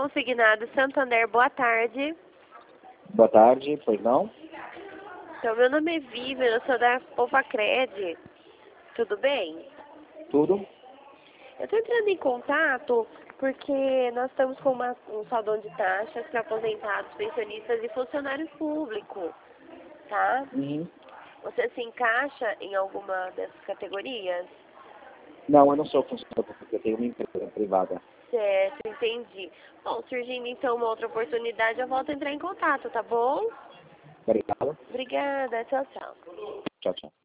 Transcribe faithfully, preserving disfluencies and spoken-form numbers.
Consignado Santander, boa tarde. Boa tarde, pois não? Então, meu nome é Vivian, eu sou da Povacred. Tudo bem? Tudo? Eu estou entrando em contato porque nós estamos com uma, um saldão de taxas para aposentados, pensionistas e funcionário público, tá? Uhum. Você se encaixa em alguma dessas categorias? Não, eu não sou funcionário público, eu tenho uma empresa privada. Certo, entendi. Bom, surgindo então uma outra oportunidade, eu volto a entrar em contato, tá bom? Obrigado. Obrigada, tchau, tchau. Tchau, tchau.